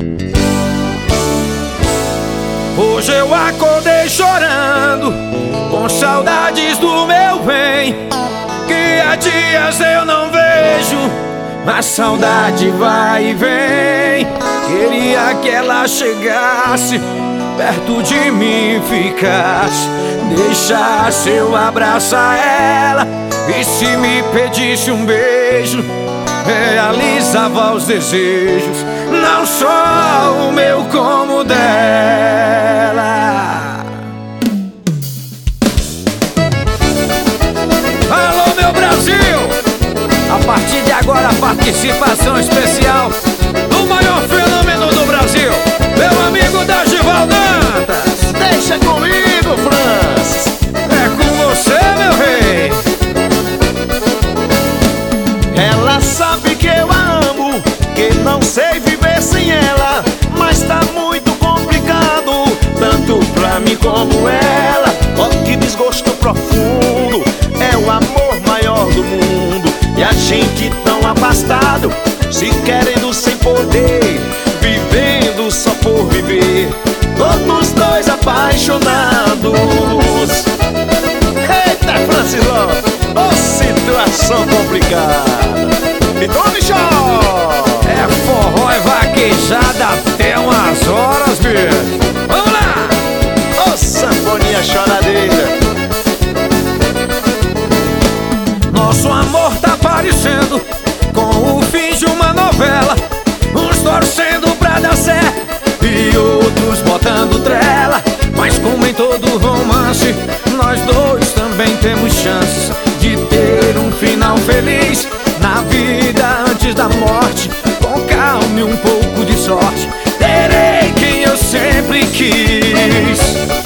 Hoje eu acordei chorando, com saudades do meu bem, que há dias eu não vejo. A saudade vai e vem. Queria que ela chegasse perto de mim, ficasse, deixasse eu abraçar ela, e se me pedisse um beijo, realizava os desejos, não só o meu como o dela. Alô, meu Brasil! A partir de agora, a participação especial do maior fenômeno do Brasil, meu amigo Dagival Dantas. Deixa comigo, Francis. É com você, meu rei. Ela sabe que eu a amo, que não sei viver sem ela, mas tá muito complicado, tanto pra mim como ela. Ó, que desgosto profundo, é o amor maior do mundo, e a gente tão afastado, se querendo sem poder, vivendo só por viver, todos dois apaixonados. Eita, Francis Lopes, ô situação complicada. Então, bichão! É forró e vaquejada até umas horas, bicho. Vamos lá! Ô sanfoninha choradeira. Nosso amor tá parecendo com o fim de uma novela, uns torcendo pra dar certo e outros botando trela. Mas como em todo romance, nós dois também temos chances de ter um final feliz na vida antes da morte. Com calma e um pouco de sorte, terei quem eu sempre quis.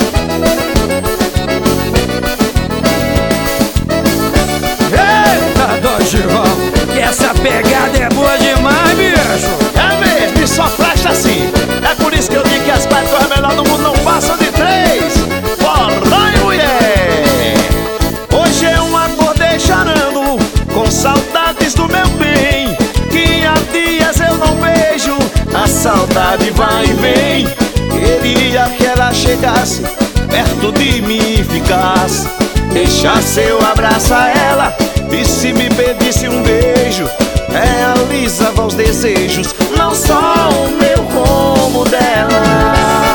Eita, Dagival, que essa pegada é boa demais, bicho. É mesmo, e só flecha assim. É por isso que eu digo que as quatro melhores do mundo não passam de três. Forró e mulher. Hoje eu acordei chorando, com saudades do meu bem, que há dias eu não vejo. A saudade vai e vem. Queria que ela chegasse perto de mim e ficasse, deixasse eu abraçar ela, e se me pedisse um beijo, realizava os desejos, não só o meu como o dela.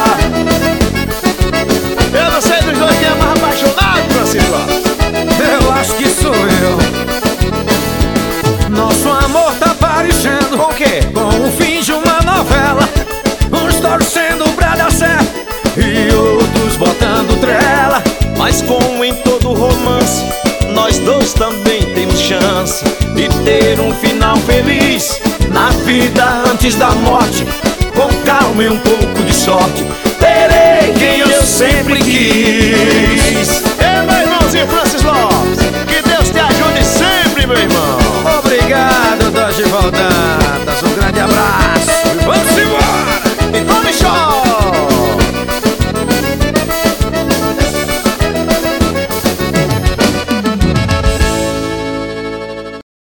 Eu não sei dos dois quem é mais apaixonado, Francisco. Eu acho que sou eu. Nosso amor tá parecendo Com o quê? com o fim de uma novela, uns torcendo pra dar certo e outros botando trela. Mas como em todo romance, nós dois também temos chance de ter um final feliz Na vida antes da morte, com calma e um pouco de sorte, terei quem eu sempre quis.